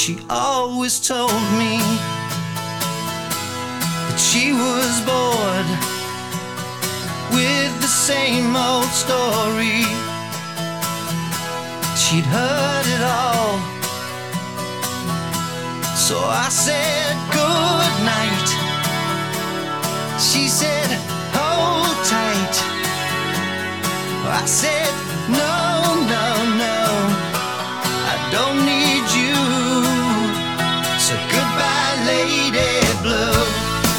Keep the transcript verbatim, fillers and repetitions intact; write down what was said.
She always told me that she was bored with the same old story. She'd heard it all. So I said good night. She said hold tight. I said no